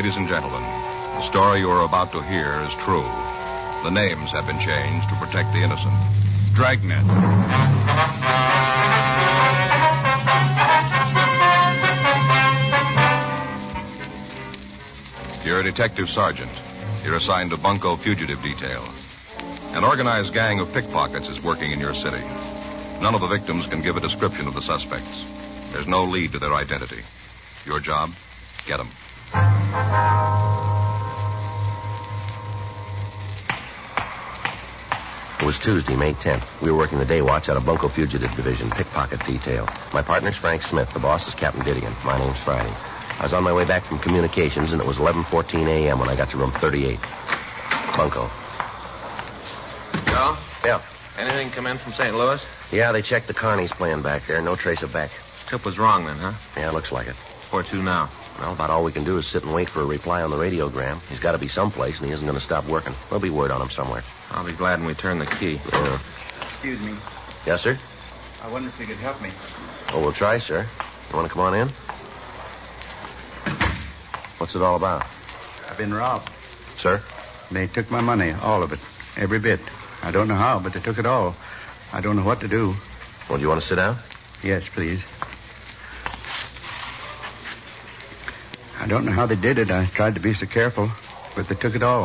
Ladies and gentlemen, the story you are about to hear is true. The names have been changed to protect the innocent. Dragnet. You're a detective sergeant. You're assigned to Bunko Fugitive Detail. An organized gang of pickpockets is working in your city. None of the victims can give a description of the suspects. There's no lead to their identity. Your job? Get them. It was Tuesday, May 10th. We were working the day watch out of Bunko Fugitive Division, pickpocket detail. My partner's Frank Smith. The boss is Captain Didion. My name's Friday. I was on my way back from communications, and it was 11:14 a.m. when I got to room 38. Bunko. Joe? Yeah. Anything come in from St. Louis? Yeah, they checked the Carney's plan back there. No trace of Beck. Tip was wrong then, huh? Yeah, looks like it. Where to now? Well, about all we can do is sit and wait for a reply on the radiogram. He's got to be someplace, and he isn't going to stop working. There'll be word on him somewhere. I'll be glad when we turn the key. Yeah. Excuse me. Yes, sir? I wonder if you could help me. Oh, we'll try, sir. You want to come on in? What's it all about? I've been robbed. Sir? They took my money, all of it, every bit. I don't know how, but they took it all. I don't know what to do. Well, do you want to sit down? Yes, please. I don't know how they did it. I tried to be so careful, but they took it all.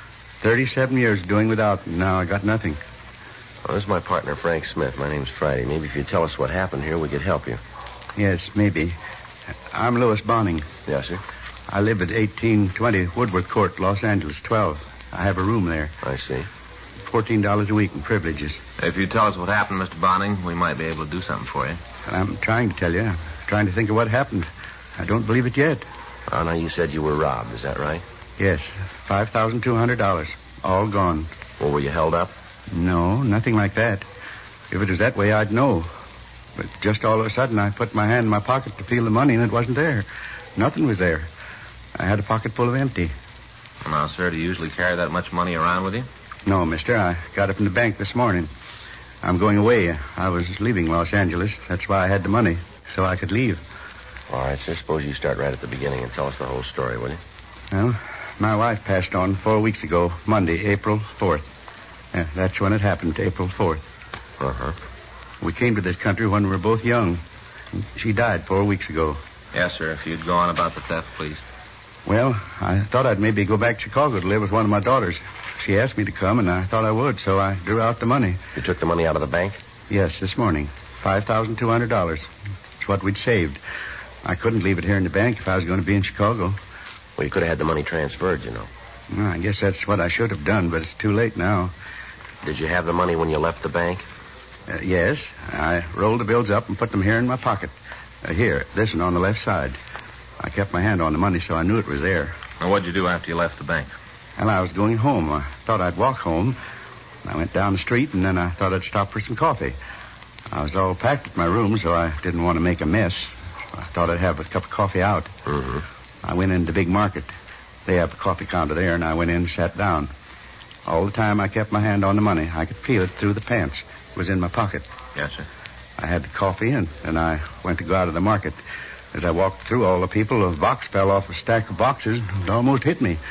37 years doing without, and now I got nothing. Well, this is my partner, Frank Smith. My name's Friday. Maybe if you tell us what happened here, we could help you. Yes, maybe. I'm Louis Bonning. Yes, sir? I live at 1820 Woodworth Court, Los Angeles, 12. I have a room there. I see. $14 a week in privileges. If you tell us what happened, Mr. Bonning, we might be able to do something for you. And I'm trying to tell you. I'm trying to think of what happened. I don't believe it yet. Oh, now you said you were robbed. Is that right? Yes, $5,200. All gone. Well, were you held up? No, nothing like that. If it was that way, I'd know. But just all of a sudden, I put my hand in my pocket to feel the money, and it wasn't there. Nothing was there. I had a pocket full of empty. Now, sir, do you usually carry that much money around with you? No, mister. I got it from the bank this morning. I'm going away. I was leaving Los Angeles. That's why I had the money, so I could leave. All right, sir. Suppose you start right at the beginning and tell us the whole story, will you? Well, my wife passed on 4 weeks ago, Monday, April 4th. That's when it happened, April 4th. Uh-huh. We came to this country when we were both young. She died 4 weeks ago. Yes, sir. If you'd go on about the theft, please. Well, I thought I'd maybe go back to Chicago to live with one of my daughters. She asked me to come, and I thought I would, so I drew out the money. You took the money out of the bank? Yes, this morning. $5,200. It's what we'd saved. I couldn't leave it here in the bank if I was going to be in Chicago. Well, you could have had the money transferred, you know. Well, I guess that's what I should have done, but it's too late now. Did you have the money when you left the bank? Yes. I rolled the bills up and put them here in my pocket. Here, this one on the left side. I kept my hand on the money, so I knew it was there. Now, what'd you do after you left the bank? Well, I was going home. I thought I'd walk home. I went down the street, and then I thought I'd stop for some coffee. I was all packed at my room, so I didn't want to make a mess. I thought I'd have a cup of coffee out. Mm-hmm. I went into the big market. They have a coffee counter there, and I went in and sat down. All the time I kept my hand on the money. I could feel it through the pants. It was in my pocket. Yes, sir. I had the coffee, and I went to go out of the market. As I walked through all the people, a box fell off a stack of boxes and almost hit me.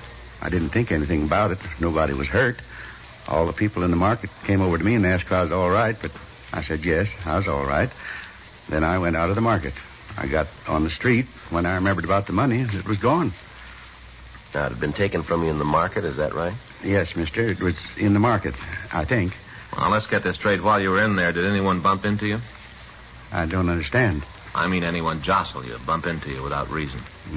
I didn't think anything about it. Nobody was hurt. All the people in the market came over to me and asked if I was all right, but I said yes, I was all right. Then I went out of the market. I got on the street. When I remembered about the money, it was gone. Now, it had been taken from you in the market, is that right? Yes, mister. It was in the market, I think. Well, let's get this straight. While you were in there, did anyone bump into you? I don't understand. I mean, anyone jostle you, bump into you without reason?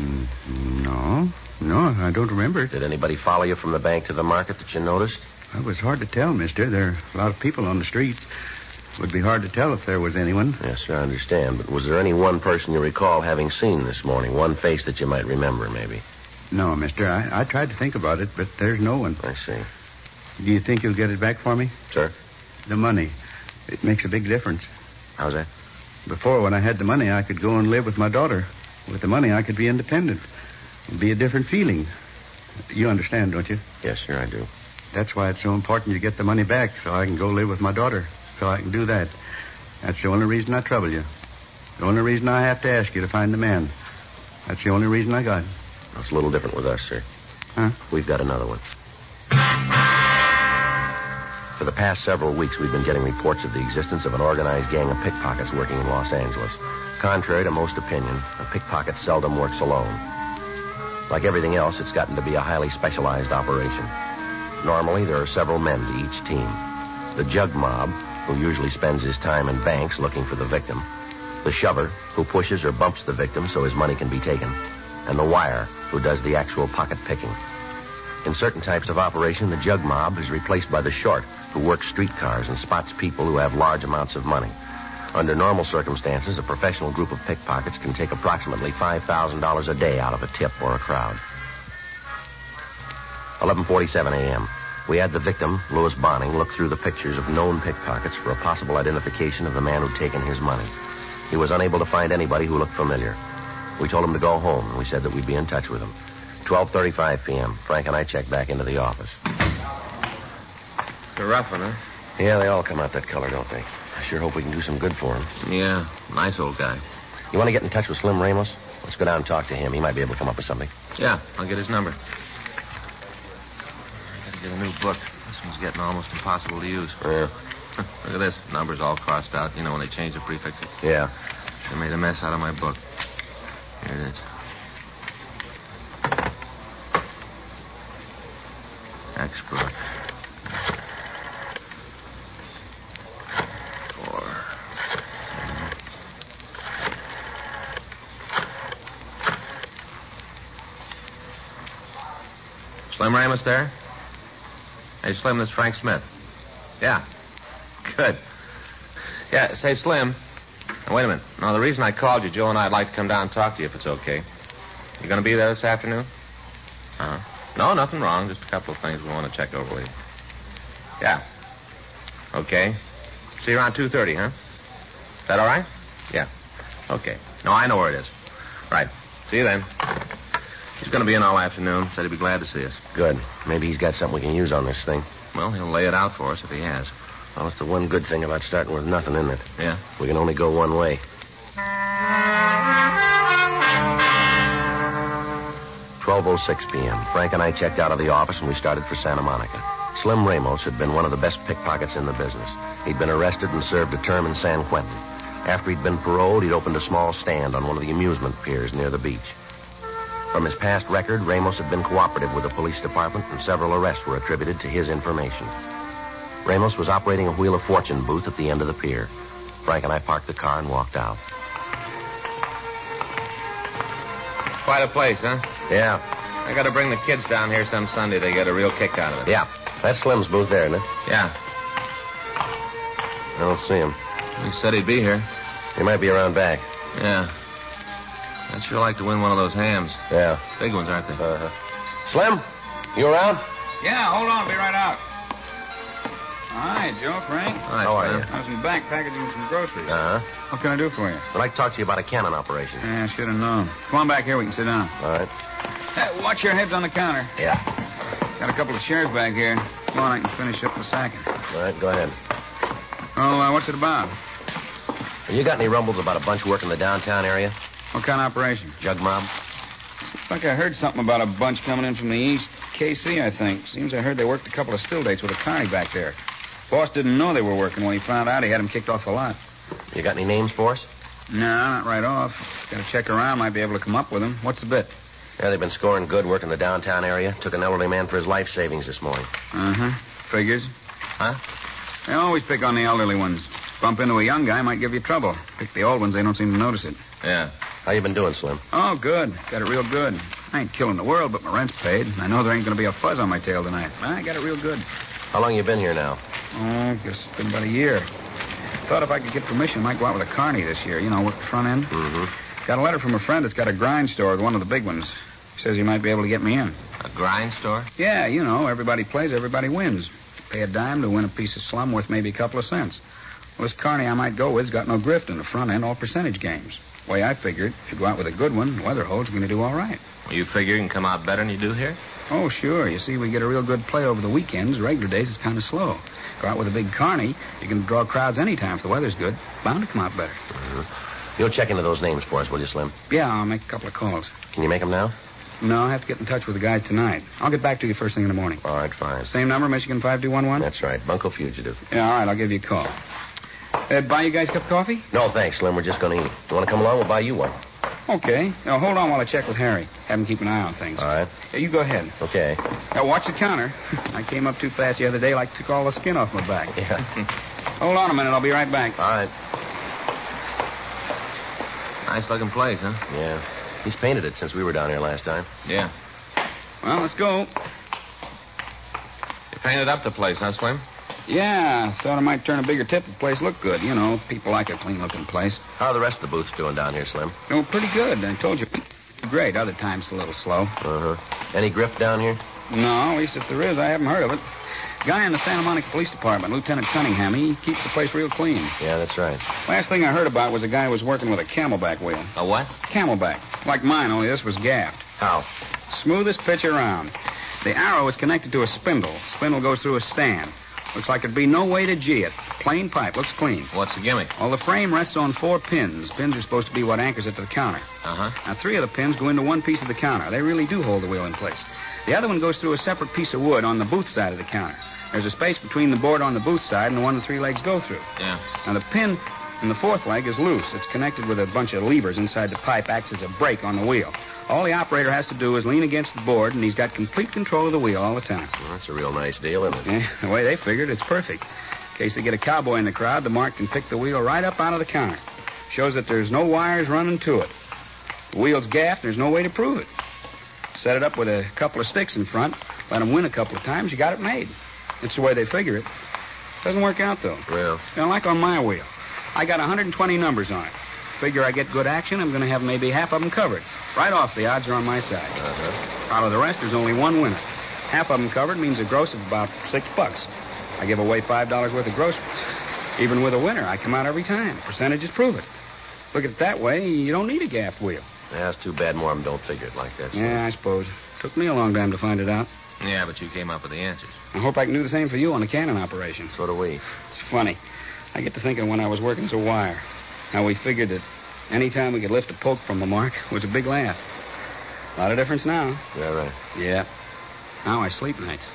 No, I don't remember. Did anybody follow you from the bank to the market that you noticed? It was hard to tell, mister. There are a lot of people on the street. It would be hard to tell if there was anyone. Yes, sir, I understand. But was there any one person you recall having seen this morning? One face that you might remember, maybe? No, mister. I tried to think about it, but there's no one. I see. Do you think you'll get it back for me? Sir? The money. It makes a big difference. How's that? Before, when I had the money, I could go and live with my daughter. With the money, I could be independent. It'd be a different feeling. You understand, don't you? Yes, sir, I do. That's why it's so important you get the money back, so I can go live with my daughter. So I can do that. That's the only reason I trouble you. The only reason I have to ask you to find the man. That's the only reason I got. It's a little different with us, sir. Huh? We've got another one. For the past several weeks, we've been getting reports of the existence of an organized gang of pickpockets working in Los Angeles. Contrary to most opinion, a pickpocket seldom works alone. Like everything else, it's gotten to be a highly specialized operation. Normally, there are several men to each team. The jug mob, who usually spends his time in banks looking for the victim. The shover, who pushes or bumps the victim so his money can be taken. And the wire, who does the actual pocket picking. In certain types of operation, the jug mob is replaced by the short, who works streetcars and spots people who have large amounts of money. Under normal circumstances, a professional group of pickpockets can take approximately $5,000 a day out of a tip or a crowd. 11:47 a.m. We had the victim, Louis Bonning, look through the pictures of known pickpockets for a possible identification of the man who'd taken his money. He was unable to find anybody who looked familiar. We told him to go home, and we said that we'd be in touch with him. 12:35 p.m. Frank and I checked back into the office. It's a rough one, huh? Yeah, they all come out that color, don't they? I sure hope we can do some good for him. Yeah, nice old guy. You want to get in touch with Slim Ramos? Let's go down and talk to him. He might be able to come up with something. Yeah, I'll get his number. I gotta get a new book. This one's getting almost impossible to use. Yeah. Look at this. Numbers all crossed out. You know, when they change the prefixes. Yeah. They made a mess out of my book. Here it is. Expert. 4. Slim Ramos there? Hey, Slim, this is Frank Smith. Yeah. Good. Yeah, say, Slim. Now, wait a minute. No, the reason I called you, Joe and I'd like to come down and talk to you if it's okay. You going to be there this afternoon? Uh-huh. No, nothing wrong. Just a couple of things we want to check over with you. Yeah. Okay. See you around 2:30, huh? Is that all right? Yeah. Okay. No, I know where it is. Right. See you then. He's going to be in all afternoon. Said he'd be glad to see us. Good. Maybe he's got something we can use on this thing. Well, he'll lay it out for us if he has. Well, it's the one good thing about starting with nothing, isn't it? Yeah? We can only go one way. 12:06 p.m. Frank and I checked out of the office and we started for Santa Monica. Slim Ramos had been one of the best pickpockets in the business. He'd been arrested and served a term in San Quentin. After he'd been paroled, he'd opened a small stand on one of the amusement piers near the beach. From his past record, Ramos had been cooperative with the police department, and several arrests were attributed to his information. Ramos was operating a Wheel of Fortune booth at the end of the pier. Frank and I parked the car and walked out. Quite a place, huh? Yeah. I got to bring the kids down here some Sunday. They get a real kick out of it. Yeah. That's Slim's booth there, isn't it? Yeah. I don't see him. He said he'd be here. He might be around back. Yeah. I'd sure like to win one of those hams. Yeah. Big ones, aren't they? Uh-huh. Slim, you around? Yeah, hold on. I'll be right out. Hi, Joe, Frank. Hi, How are Slim. you? I was in the back packaging some groceries. Uh-huh. What can I do for you? I'd like to talk to you about a cannon operation. Yeah, I should have known. Come on back here. We can sit down. All right. Hey, watch your heads on the counter. Yeah. Got a couple of shares back here. Come on, I can finish up the sacking. All right, go ahead. Well, what's it about? Have you got any rumbles about a bunch working the downtown area? What kind of operation? Jug mob? Seems like I heard something about a bunch coming in from the east. KC, I think. Seems I heard they worked a couple of still dates with a carny back there. Boss didn't know they were working. When he found out, he had him kicked off the lot. You got any names for us? No, not right off. Got to check around. Might be able to come up with them. What's the bit? Yeah, they've been scoring good working the downtown area. Took an elderly man for his life savings this morning. Uh-huh. Figures. Huh? They always pick on the elderly ones. Bump into a young guy might give you trouble. Pick the old ones, they don't seem to notice it. Yeah. How you been doing, Slim? Oh, good. Got it real good. I ain't killing the world, but my rent's paid. I know there ain't going to be a fuzz on my tail tonight. I got it real good. How long you been here now? Oh, I guess it's been about a year. Thought if I could get permission, I might go out with a carny this year. You know, work the front end. Mm-hmm. Got a letter from a friend that's got a grind store with one of the big ones. Says he might be able to get me in. A grind store? Yeah, you know, everybody plays, everybody wins. Pay a dime to win a piece of slum worth maybe a couple of cents. Well, this carny I might go with's got no grift in the front end, all percentage games. The way I figured, if you go out with a good one, the weather holds, you're going to do all right. You figure you can come out better than you do here? Oh, sure. You see, we get a real good play over the weekends. Regular days, it's kind of slow. Go out with a big carny, you can draw crowds anytime if the weather's good. Bound to come out better. Mm-hmm. You'll check into those names for us, will you, Slim? Yeah, I'll make a couple of calls. Can you make them now? No, I'll have to get in touch with the guys tonight. I'll get back to you first thing in the morning. All right, fine. Same number, Michigan 5211? That's right. Bunko Fugitive. Yeah, all right, I'll give you a call. Buy you guys a cup of coffee? No, thanks, Slim. We're just going to eat. You want to come along? We'll buy you one. Okay. Now, hold on while I check with Harry. Have him keep an eye on things. All right. Yeah, you go ahead. Okay. Now, watch the counter. I came up too fast the other day, like took all the skin off my back. Yeah. Hold on a minute. I'll be right back. All right. Nice-looking place, huh? Yeah. He's painted it since we were down here last time. Yeah. Well, let's go. You painted up the place, huh, Slim? Yeah, thought I might turn a bigger tip if the place looked good. You know, people like a clean-looking place. How are the rest of the booths doing down here, Slim? Oh, pretty good. I told you. Great. Other times a little slow. Uh-huh. Any grift down here? No, at least if there is, I haven't heard of it. Guy in the Santa Monica Police Department, Lieutenant Cunningham, he keeps the place real clean. Yeah, that's right. Last thing I heard about was a guy who was working with a camelback wheel. A what? Camelback. Like mine, only this was gaffed. How? Smoothest pitch around. The arrow is connected to a spindle. Spindle goes through a stand. Looks like there'd be no way to G it. Plain pipe. Looks clean. What's the gimmick? Well, the frame rests on 4 pins. Pins are supposed to be what anchors it to the counter. Uh-huh. Now, 3 of the pins go into one piece of the counter. They really do hold the wheel in place. The other one goes through a separate piece of wood on the booth side of the counter. There's a space between the board on the booth side and the one the 3 legs go through. Yeah. Now, the pin in the 4th leg is loose. It's connected with a bunch of levers inside the pipe, acts as a brake on the wheel. All the operator has to do is lean against the board, and he's got complete control of the wheel all the time. Well, that's a real nice deal, isn't it? Yeah, the way they figured, it's perfect. In case they get a cowboy in the crowd, the mark can pick the wheel right up out of the counter. Shows that there's no wires running to it. The wheel's gaffed, there's no way to prove it. Set it up with a couple of sticks in front, let them win a couple of times, you got it made. It's the way they figure it. Doesn't work out, though. Well. Like on my wheel. I got 120 numbers on it. Figure I get good action, I'm going to have maybe half of them covered. Right off, the odds are on my side. Uh-huh. Out of the rest, there's only one winner. Half of them covered means a gross of about $6. I give away $5 worth of groceries. Even with a winner, I come out every time. Percentages prove it. Look at it that way, you don't need a gaff wheel. Yeah, it's too bad more of them don't figure it like that. Slim. Yeah, I suppose. Took me a long time to find it out. Yeah, but you came up with the answers. I hope I can do the same for you on the cannon operation. So do we. It's funny. I get to thinking when I was working as a wire, how we figured that any time we could lift a poke from a mark was a big laugh. A lot of difference now. Yeah, right. Yeah. Now I sleep nights.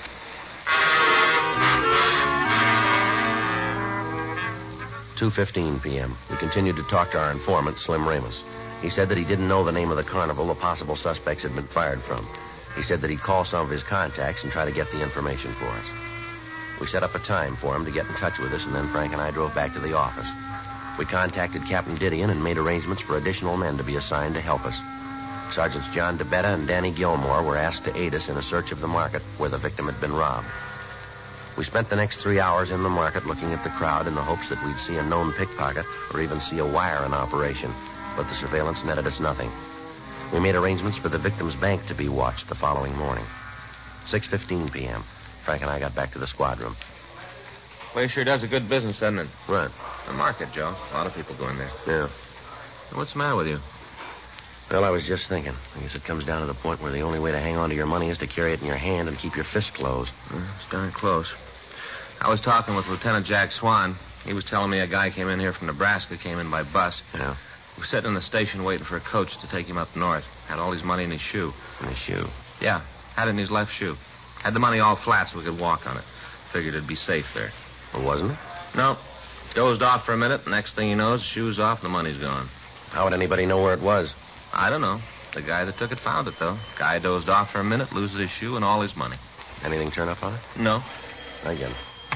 2:15 p.m. We continued to talk to our informant, Slim Ramos. He said that he didn't know the name of the carnival the possible suspects had been fired from. He said that he'd call some of his contacts and try to get the information for us. We set up a time for him to get in touch with us, and then Frank and I drove back to the office. We contacted Captain Didion and made arrangements for additional men to be assigned to help us. Sergeants John DeBetta and Danny Gilmore were asked to aid us in a search of the market where the victim had been robbed. We spent the next 3 hours in the market looking at the crowd in the hopes that we'd see a known pickpocket or even see a wire in operation, but the surveillance netted us nothing. We made arrangements for the victim's bank to be watched the following morning. 6:15 p.m. Frank and I got back to the squad room. Place sure does a good business, doesn't it? Right. The market, Joe. A lot of people go in there. Yeah. What's the matter with you? Well, I was just thinking. I guess it comes down to the point where the only way to hang on to your money is to carry it in your hand and keep your fist closed. It's darn close. I was talking with Lieutenant Jack Swan. He was telling me a guy came in here from Nebraska, came in by bus. Yeah. He was sitting in the station waiting for a coach to take him up north. Had all his money in his shoe. In his shoe? Yeah, had it in his left shoe. Had the money all flat so we could walk on it. Figured it'd be safe there. Well, wasn't it? No. Dozed off for a minute. Next thing he knows, the shoe's off and the money's gone. How would anybody know where it was? I don't know. The guy that took it found it, though. Guy dozed off for a minute, loses his shoe and all his money. Anything turn up on it? No. Again.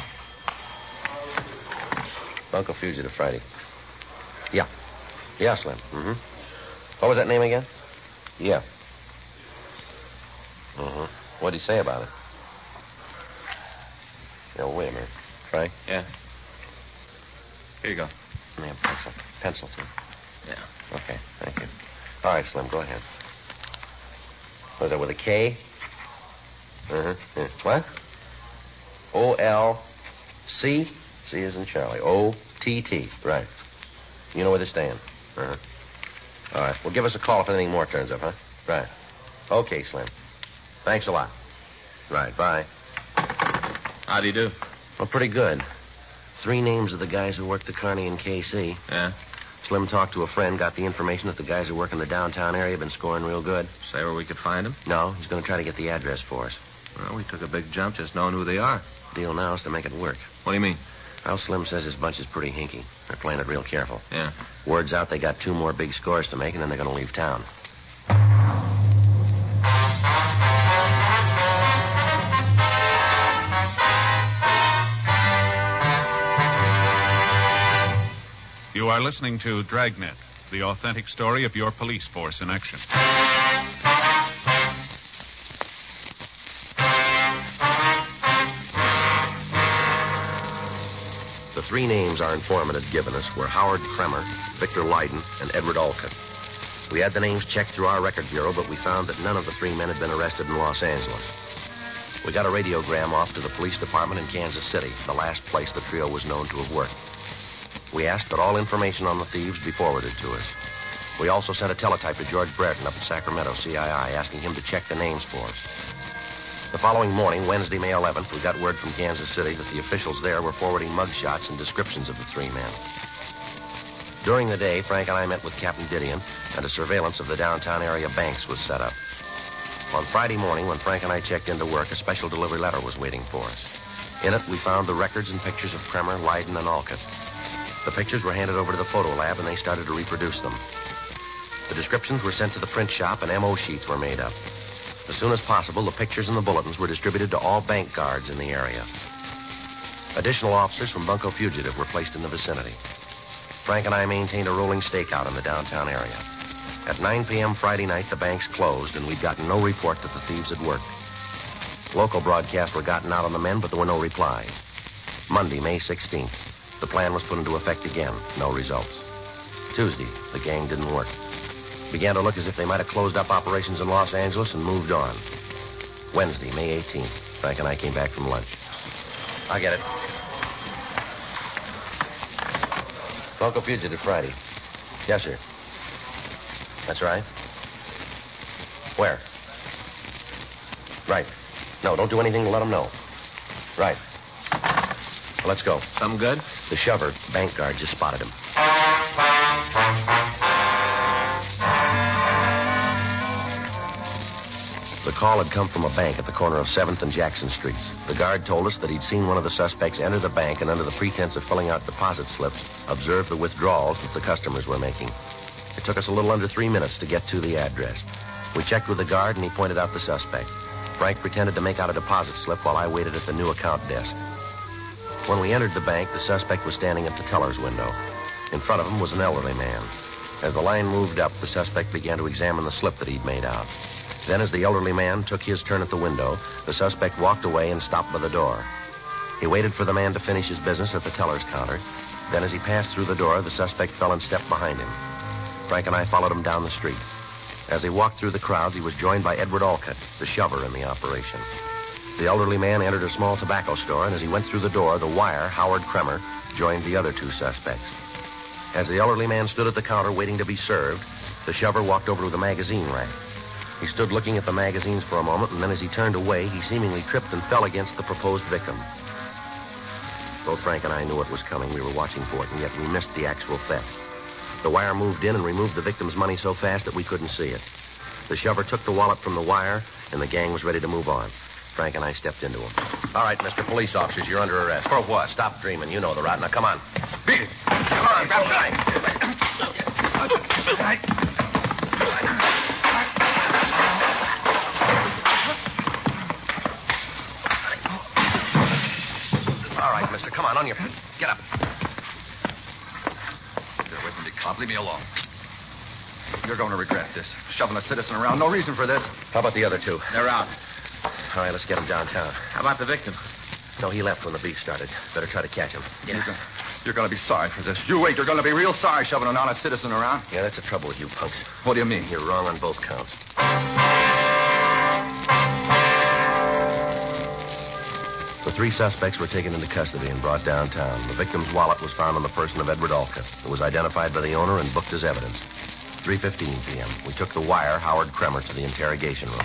Bunko Fugitive Friday. Yeah. Yeah, Slim. Mm-hmm. What was that name again? Yeah. Mm-hmm. What'd he say about it? Yeah, wait a minute. Frank? Yeah. Here you go. Yeah, pencil. Pencil, too. Yeah. Okay, thank you. All right, Slim, go ahead. Was that with a K? Uh-huh. Yeah. What? O-L-C? C is in Charlie. O-T-T. Right. You know where they stand. Uh-huh. All right. Well, give us a call if anything more turns up, huh? Right. Okay, Slim. Thanks a lot. Right, bye. How do you do? Well, pretty good. 3 names of the guys who worked the Carney and KC. Yeah? Slim talked to a friend, got the information that the guys who work in the downtown area have been scoring real good. Say where we could find him? No, he's going to try to get the address for us. Well, we took a big jump just knowing who they are. Deal now is to make it work. What do you mean? Well, Slim says his bunch is pretty hinky. They're playing it real careful. Yeah. Word's out they got 2 more big scores to make, and then they're going to leave town. You are listening to Dragnet, the authentic story of your police force in action. The 3 names our informant had given us were Howard Kremer, Victor Leiden, and Edward Olcott. We had the names checked through our record bureau, but we found that none of the 3 men had been arrested in Los Angeles. We got a radiogram off to the police department in Kansas City, the last place the trio was known to have worked. We asked that all information on the thieves be forwarded to us. We also sent a teletype to George Brereton up at Sacramento, CII, asking him to check the names for us. The following morning, Wednesday, May 11th, we got word from Kansas City that the officials there were forwarding mugshots and descriptions of the 3 men. During the day, Frank and I met with Captain Didion, and a surveillance of the downtown area banks was set up. On Friday morning, when Frank and I checked into work, a special delivery letter was waiting for us. In it, we found the records and pictures of Kremer, Leiden, and Olcott. The pictures were handed over to the photo lab, and they started to reproduce them. The descriptions were sent to the print shop, and MO sheets were made up. As soon as possible, the pictures and the bulletins were distributed to all bank guards in the area. Additional officers from Bunco Fugitive were placed in the vicinity. Frank and I maintained a rolling stakeout in the downtown area. At 9 p.m. Friday night, the banks closed, and we'd gotten no report that the thieves had worked. Local broadcasts were gotten out on the men, but there were no replies. Monday, May 16th. The plan was put into effect again. No results. Tuesday, the gang didn't work. Began to look as if they might have closed up operations in Los Angeles and moved on. Wednesday, May 18th. Frank and I came back from lunch. I get it. Bunco Fugitive Friday. Yes, sir. That's right. Where? Right. No, don't do anything to let them know. Right. Well, let's go. Something good? The shover, bank guard, just spotted him. The call had come from a bank at the corner of 7th and Jackson Streets. The guard told us that he'd seen one of the suspects enter the bank and under the pretense of filling out deposit slips, observe the withdrawals that the customers were making. It took us a little under 3 minutes to get to the address. We checked with the guard, and he pointed out the suspect. Frank pretended to make out a deposit slip while I waited at the new account desk. When we entered the bank, the suspect was standing at the teller's window. In front of him was an elderly man. As the line moved up, the suspect began to examine the slip that he'd made out. Then, as the elderly man took his turn at the window, the suspect walked away and stopped by the door. He waited for the man to finish his business at the teller's counter. Then, as he passed through the door, the suspect fell and stepped behind him. Frank and I followed him down the street. As he walked through the crowds, he was joined by Edward Olcott, the shover in the operation. The elderly man entered a small tobacco store, and as he went through the door, the wire, Howard Kremer, joined the other 2 suspects. As the elderly man stood at the counter waiting to be served, the shover walked over to the magazine rack. He stood looking at the magazines for a moment, and then as he turned away, he seemingly tripped and fell against the proposed victim. Both Frank and I knew it was coming. We were watching for it, and yet we missed the actual theft. The wire moved in and removed the victim's money so fast that we couldn't see it. The shover took the wallet from the wire, and the gang was ready to move on. Frank and I stepped into him. All right, Mr. Police Officers, you're under arrest. For what? Stop dreaming. You know the route. Now, come on. Beat it. Come on, grab the knife. All right, mister, come on your feet. Get up. Get away from me, cop. Leave me alone. You're going to regret this. Shoving a citizen around. No reason for this. How about the other 2? They're out. All right, let's get him downtown. How about the victim? No, he left when the beef started. Better try to catch him. Yeah. You're going to be sorry for this. You wait. You're going to be real sorry shoving an honest citizen around. Yeah, that's the trouble with you punks. What do you mean? You're wrong on both counts. The 3 suspects were taken into custody and brought downtown. The victim's wallet was found on the person of Edward Olcott. It was identified by the owner and booked as evidence. 3:15 p.m. We took the wire, Howard Kremer, to the interrogation room.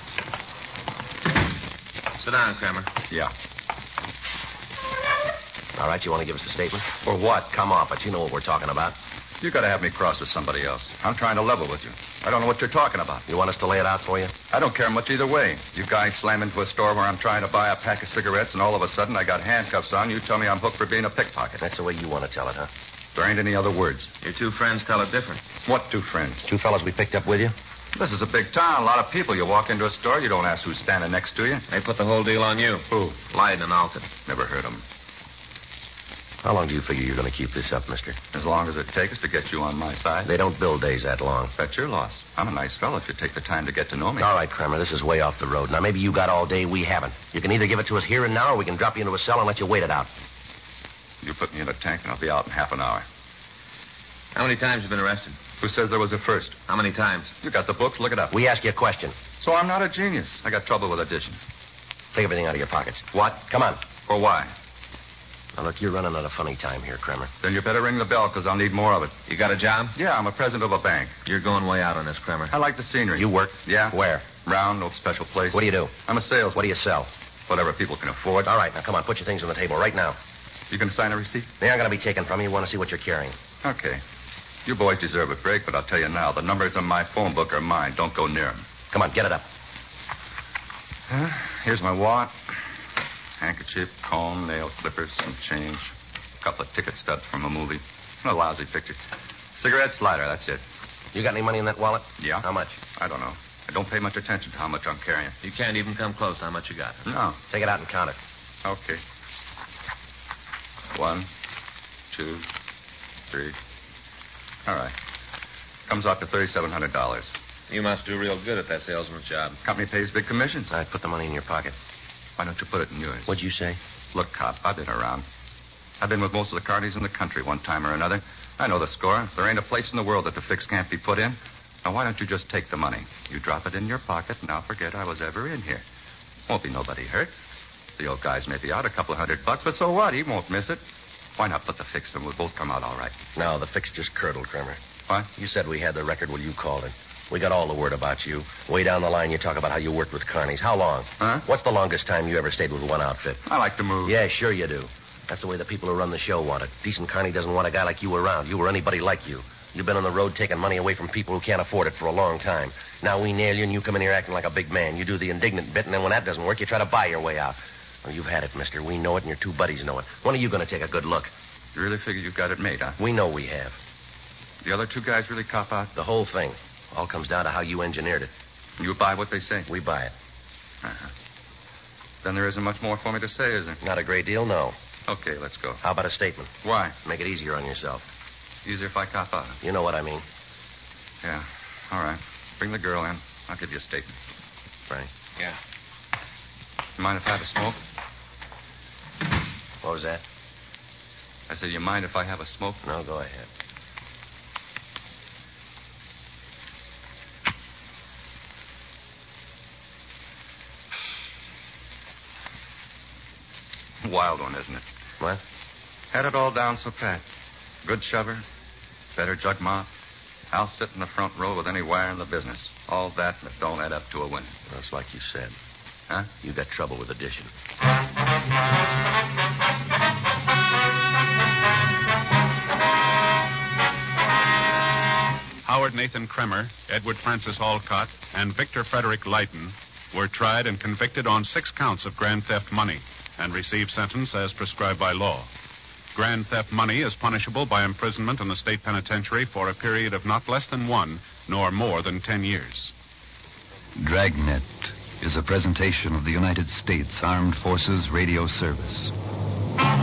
Sit down, Kremer. Yeah. All right, you want to give us a statement? For what? Come off it. You know what we're talking about. You got to have me cross with somebody else. I'm trying to level with you. I don't know what you're talking about. You want us to lay it out for you? I don't care much either way. You guys slam into a store where I'm trying to buy a pack of cigarettes, and all of a sudden I got handcuffs on. You tell me I'm hooked for being a pickpocket. That's the way you want to tell it, huh? There ain't any other words. Your two friends tell it different. What two friends? Two fellas we picked up with you? This is a big town. A lot of people. You walk into a store, you don't ask who's standing next to you. They put the whole deal on you. Who? Lyden and Alton. Never heard of them. How long do you figure you're going to keep this up, mister? As long as it takes to get you on my side. They don't build days that long. That's your loss. I'm a nice fellow if you take the time to get to know me. All right, Kramer, this is way off the road. Now, maybe you got all day, we haven't. You can either give it to us here and now, or we can drop you into a cell and let you wait it out. You put me in a tank, and I'll be out in half an hour. How many times have you been arrested? Who says there was a first? How many times? You got the books. Look it up. We ask you a question. So I'm not a genius. I got trouble with addition. Take everything out of your pockets. What? Come on. For why? Now, look, you're running out of funny time here, Kramer. Then you better ring the bell, because I'll need more of it. You got a job? Yeah, I'm a president of a bank. You're going way out on this, Kramer. I like the scenery. You work? Yeah. Where? Round, no special place. What do you do? I'm a salesman. What do you sell? Whatever people can afford. All right, now come on, put your things on the table right now. You can sign a receipt? They aren't going to be taken from you. You want to see what you're carrying. Okay. You boys deserve a break, but I'll tell you now, the numbers in my phone book are mine. Don't go near them. Come on, get it up. Here's my wallet. Handkerchief, comb, nail clippers, some change. A couple of ticket stubs from a movie. A lousy picture. Cigarettes, lighter, that's it. You got any money in that wallet? Yeah. How much? I don't know. I don't pay much attention to how much I'm carrying. You can't even come close to how much you got. No. Take it out and count it. Okay. 1, 2, 3. All right. Comes out to $3,700. You must do real good at that salesman's job. Company pays big commissions. All right, put the money in your pocket. Why don't you put it in yours? What'd you say? Look, cop, I've been around. I've been with most of the carnies in the country one time or another. I know the score. There ain't a place in the world that the fix can't be put in. Now, why don't you just take the money? You drop it in your pocket, and I'll forget I was ever in here. Won't be nobody hurt. The old guy's may be out a couple of $100, but so what? He won't miss it. Why not put the fix and we'll both come out all right? No, the fix just curdled, Kramer. What? You said we had the record. Well, you called it. We got all the word about you. Way down the line, you talk about how you worked with carnies. How long? Huh? What's the longest time you ever stayed with one outfit? I like to move. Yeah, sure you do. That's the way the people who run the show want it. Decent carny doesn't want a guy like you around. You or anybody like you. You've been on the road taking money away from people who can't afford it for a long time. Now we nail you and you come in here acting like a big man. You do the indignant bit, and then when that doesn't work, you try to buy your way out. Well, you've had it, mister. We know it, and your two buddies know it. When are you going to take a good look? You really figure you've got it made, huh? We know we have. The other two guys really cop out? The whole thing. All comes down to how you engineered it. You buy what they say? We buy it. Uh-huh. Then there isn't much more for me to say, is there? Not a great deal, no. Okay, let's go. How about a statement? Why? Make it easier on yourself. Easier if I cop out. You know what I mean. Yeah. All right. Bring the girl in. I'll give you a statement. Frank. Yeah. You mind if I have a smoke? What was that? I said, you mind if I have a smoke? No, go ahead. Wild one, isn't it? What? Had it all down so pat. Good shover, better jug mouth. I'll sit in the front row with any wire in the business. All that, and it don't add up to a win. That's like you said. Huh? You got trouble with addition. Howard Nathan Kremer, Edward Francis Alcott, and Victor Frederick Lyden were tried and convicted on 6 counts of grand theft money and received sentence as prescribed by law. Grand theft money is punishable by imprisonment in the state penitentiary for a period of not less than 1 nor more than 10 years. Dragnet is a presentation of the United States Armed Forces Radio Service.